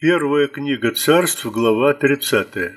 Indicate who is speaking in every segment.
Speaker 1: Первая книга Царств, глава 30.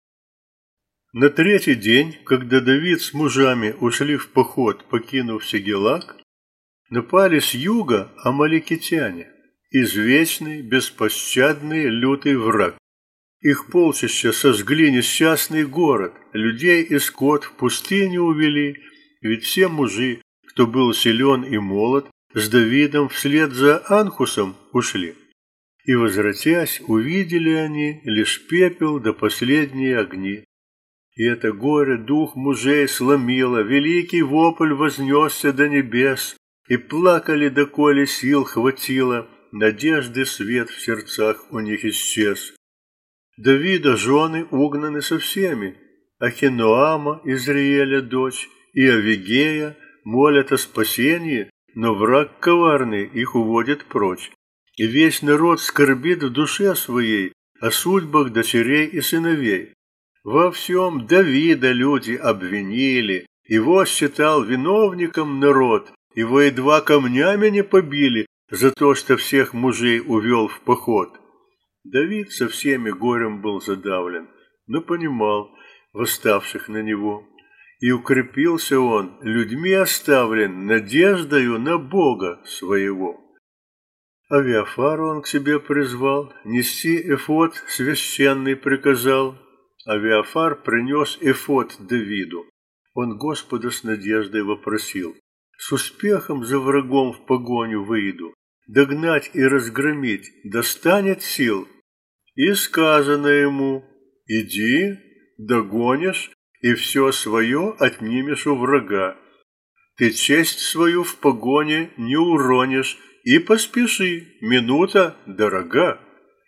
Speaker 1: На третий день, когда Давид с мужами ушли в поход, покинув Сигелаг, напали с юга амаликитяне, извечный, беспощадный, лютый враг. Их полчища сожгли несчастный город, людей и скот в пустыню увели, ведь все мужи, кто был силен и молод, с Давидом вслед за Анхусом ушли. И, возвратясь, увидели они лишь пепел да последние огни. И это горе дух мужей сломило, великий вопль вознесся до небес, и плакали, доколе сил хватило, надежды свет в сердцах у них исчез. Давида жены угнаны со всеми, Ахиноама, Изриэля дочь, и Авигея молят о спасении, но враг коварный их уводит прочь. И весь народ скорбит в душе своей о судьбах дочерей и сыновей. Во всем Давида люди обвинили, его считал виновником народ, его едва камнями не побили за то, что всех мужей увел в поход. Давид со всеми горем был задавлен, но понимал восставших на него. И укрепился он, людьми оставлен, надеждою на Бога своего. Авиафару он к себе призвал, нести эфод священный приказал. Авиафар принес эфод Давиду. Он Господа с надеждой вопросил: с успехом за врагом в погоню выйду, догнать и разгромить достанет сил? И сказано ему: иди, догонишь, и все свое отнимешь у врага. Ты честь свою в погоне не уронишь, и поспеши, минута дорога.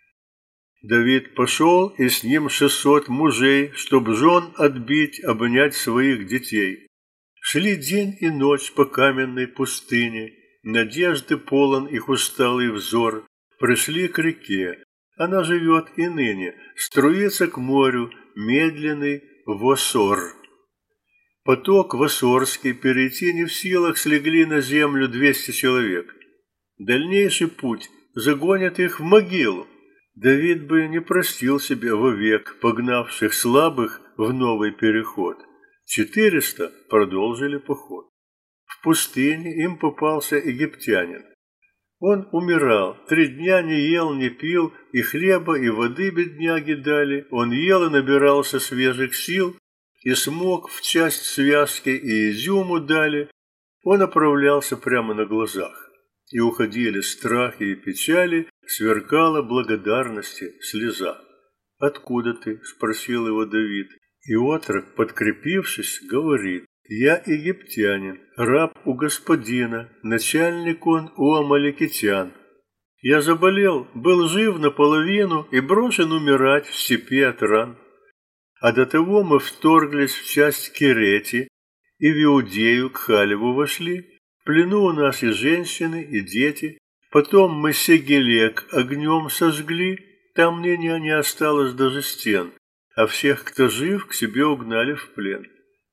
Speaker 1: Давид пошел, и с ним 600 мужей, чтоб жен отбить, обнять своих детей. Шли день и ночь по каменной пустыне, надежды полон их усталый взор. Пришли к реке, она живет и ныне, струится к морю, медленный Восор. Поток Восорский перейти не в силах, слегли на землю 200 человек. Дальнейший путь загонят их в могилу. Давид бы не простил себе вовек погнавших слабых в новый переход. 400 продолжили поход. В пустыне им попался египтянин. Он умирал, 3 дня не ел, не пил, и хлеба, и воды бедняги дали. Он ел и набирался свежих сил, и смог в часть связки, и изюму дали. Он оправлялся прямо на глазах. И уходили страхи и печали, сверкала благодарности слеза. «Откуда ты?» – спросил его Давид. И отрок, подкрепившись, говорит: «Я египтянин, раб у господина, начальник он у амаликитян. Я заболел, был жив наполовину и брошен умирать в степи от ран. А до того мы вторглись в часть Керети и в Иудею к Халеву вошли. В плену у нас и женщины, и дети. Потом мы Сегелек огнем сожгли, там ныне не осталось даже стен, а всех, кто жив, к себе угнали в плен».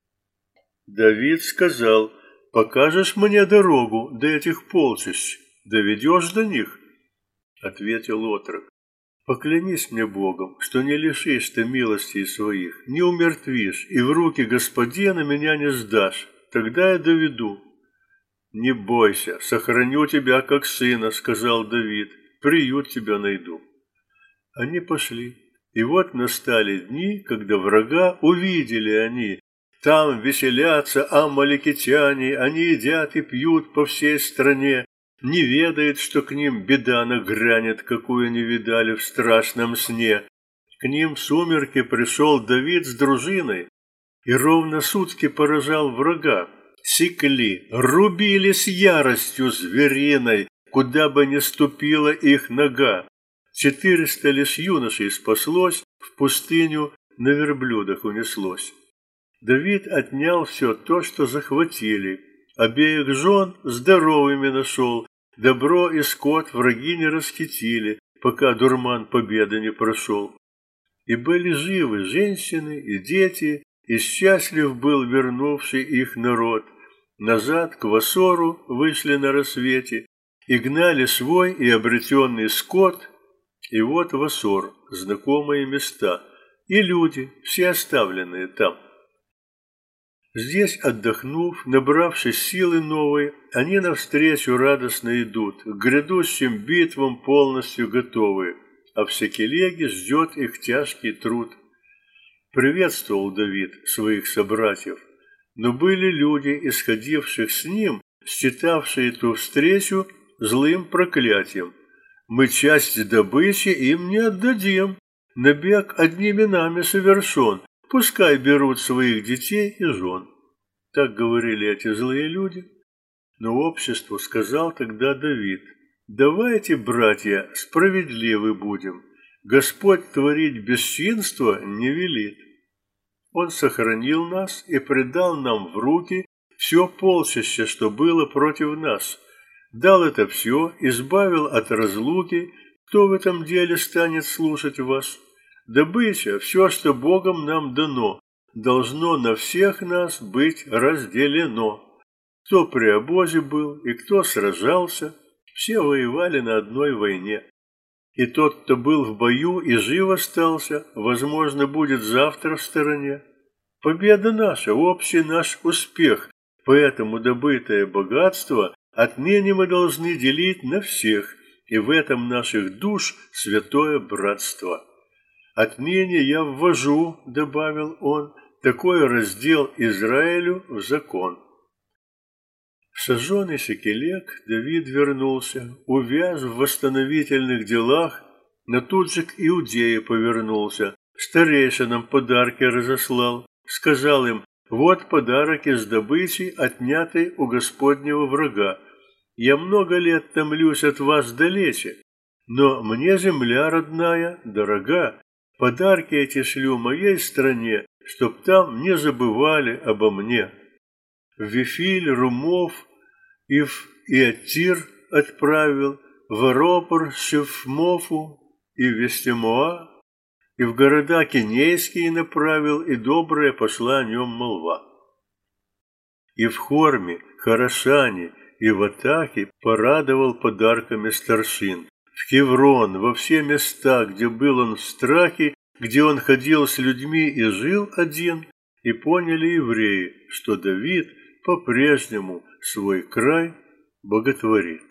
Speaker 1: Давид сказал: «Покажешь мне дорогу до этих полчищ, доведешь до них?» Ответил отрок: «Поклянись мне Богом, что не лишишь ты милостей своих, не умертвишь, и в руки господина меня не сдашь, тогда я доведу». «Не бойся, сохраню тебя как сына», — сказал Давид, — «приют тебя найду». Они пошли, и вот настали дни, когда врага увидели они. Там веселятся амаликитяне, они едят и пьют по всей стране, не ведают, что к ним беда нагрянет, какую не видали в страшном сне. К ним в сумерки пришел Давид с дружиной, и ровно сутки поражал врага. Секли, рубили с яростью звериной, куда бы ни ступила их нога. 400 лишь юношей спаслось, в пустыню на верблюдах унеслось. Давид отнял все то, что захватили, обеих жен здоровыми нашел, добро и скот враги не расхитили, пока дурман победы не прошел. И были живы женщины и дети, и счастлив был вернувший их народ. Назад к Восору вышли на рассвете, и гнали свой и обретенный скот, И вот Васор, знакомые места, и люди, все оставленные там. Здесь, отдохнув, набравшись силы новой, они навстречу радостно идут, к грядущим битвам полностью готовы, а в Сикелеге ждет их тяжкий труд. Приветствовал Давид своих собратьев, но были люди, исходивших с ним, считавшие ту встречу злым проклятием. Мы часть добычи им не отдадим, набег одними нами совершен, пускай берут своих детей и жен. Так говорили эти злые люди. Но обществу сказал тогда Давид: давайте, братья, справедливы будем, Господь творить бесчинство не велит. Он сохранил нас и предал нам в руки все полчище, что было против нас. Дал это все, избавил от разлуки. Кто в этом деле станет слушать вас? Добыча, все, что Богом нам дано, должно на всех нас быть разделено. Кто при обозе был и кто сражался, все воевали на одной войне. И тот, кто был в бою и жив остался, возможно, будет завтра в стороне. Победа наша, общий наш успех, поэтому добытое богатство отныне мы должны делить на всех, и в этом наших душ святое братство. Отныне я ввожу, добавил он, такой раздел Израилю в закон. В сожженный Сикелег Давид вернулся, увяз в восстановительных делах, но тут же к Иудее повернулся, старейшинам подарки разослал, сказал им: вот подарок из добычи, отнятой у Господнего врага. Я много лет томлюсь от вас далече, но мне земля родная дорога. Подарки эти шлю моей стране, чтоб там не забывали обо мне. В Вифиль, Румов и в Иатир отправил, в Аропор, Шефмофу и в Вестемоа, и в города Кинейские направил, и добрая пошла о нем молва. И в Хорме, Харашане и в Атахе порадовал подарками старшин. В Хеврон, во все места, где был он в страхе, где он ходил с людьми и жил один, и поняли евреи, что Давид по-прежнему свой край боготворит.